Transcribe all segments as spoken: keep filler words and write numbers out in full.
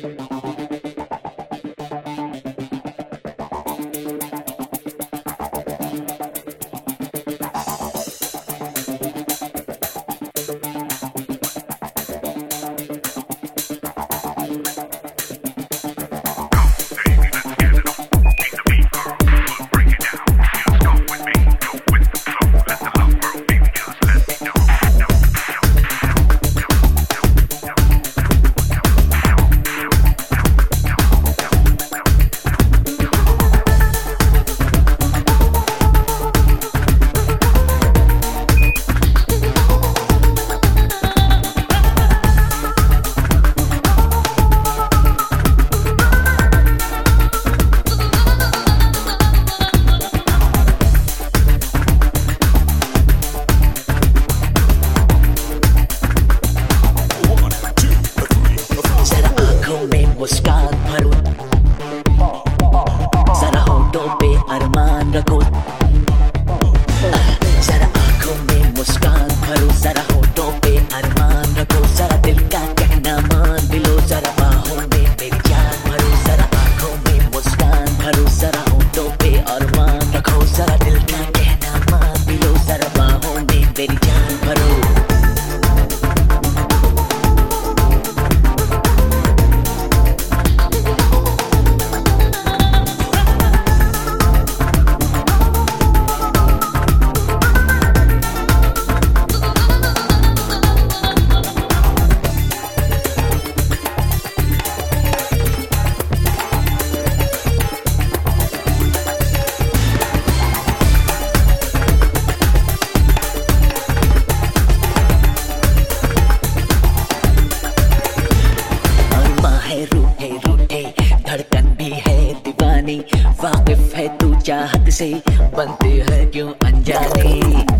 वाकिफ है तू चाहत से, बनते हैं क्यों अनजाने।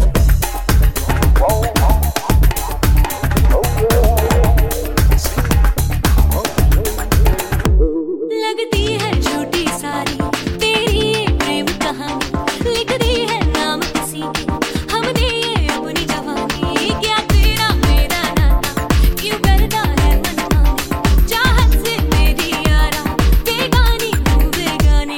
लगती है झूठी सारी तेरी ये प्रेम कहानी, लिख दी है नाम किसी की हमने ये अपनी जवानी। क्या तेरा मेरा नाता क्यों करता है मनमानी, चाहत से मेरी यारा बेगानी तू बेगानी।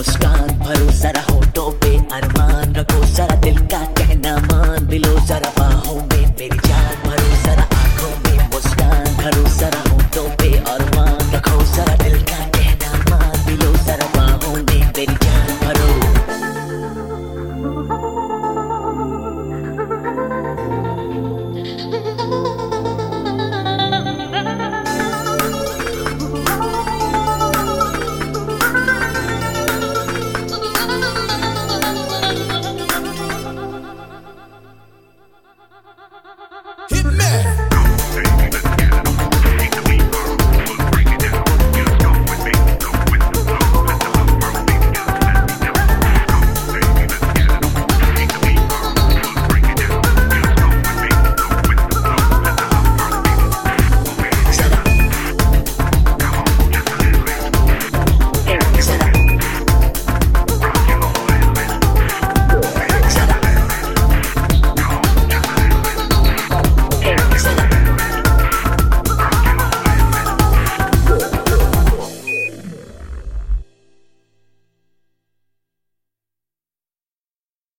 जरा होठों पे अरमान रखो, जरा दिल का कहना मान भी लो, जरा